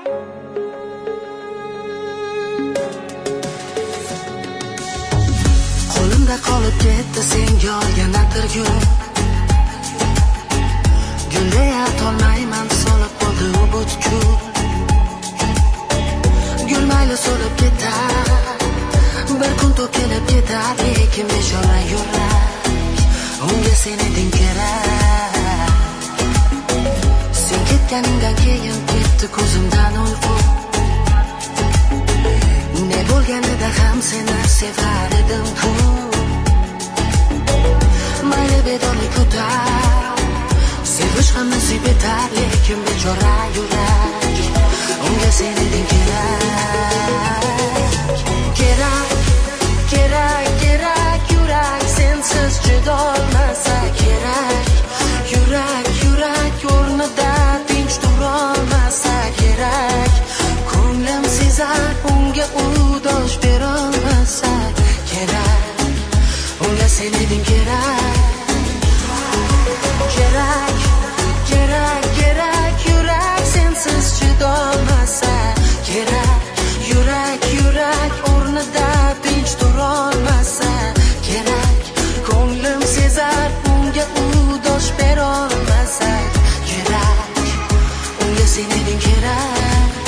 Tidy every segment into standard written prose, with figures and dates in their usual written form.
Qo'limda qolib ketdi senga olgan atirgul. Gulga tolmayman solib qoldi u butkul. Gul mayli so'lib ketar, bir kun to'kilib ketar, lekin bechora yurak unga sen eding kerak. Sen ketganingdan keyin ketdi ko'zimdan uyqu. Ne bo'lganida ham seni sevar edim-ku. Mayli bedorlik o'tar, sevish ham nasib etar, lekin bechora yurak unga sen eding kerak. Kerak, kerak, kerak yurak, sensiz chidolmasa kerak. Yurak, yurak o'rnida tinch turolmasa kerak. Ko'nglim sezar, unga u dosh berolmasa kerak. Unga sen eding kerak. Kerak, kerak, kerak yurak, sensiz chidolmasa kerak. Yurak, yurak o'rnida tinch turolmasa kerak. Ko'nglim sezar, unga u dosh berolmasa kerak. Unga sen eding kerak.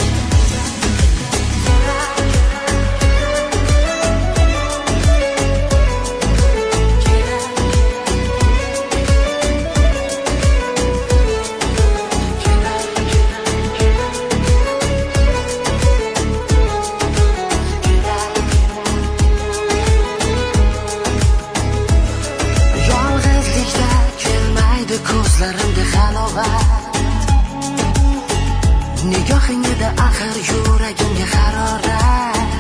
Ko'zlarimga halovat, nigohingda axir yuragimga harorat.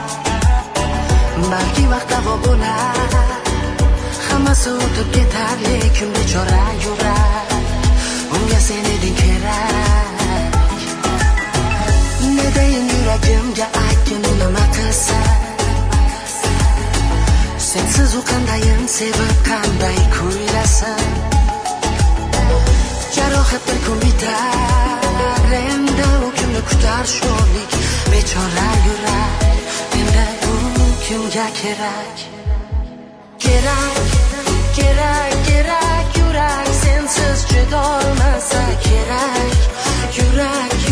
Balki vaqt davo bo'lar, hammasi o'tib ketar, lekin bechora yurak unga sen eding kerak. Nedayin yuragimga aytgin nima qilsa, sensiz u qandayin sevib qanday kuylasin. Jarohat bir kun bitar, endi u kunni kutar sho'rlik bechora yurak. Endi u kimga kerak? Kerak, kerak, kerak yurak, sensiz chidolmasa kerak. Yurak,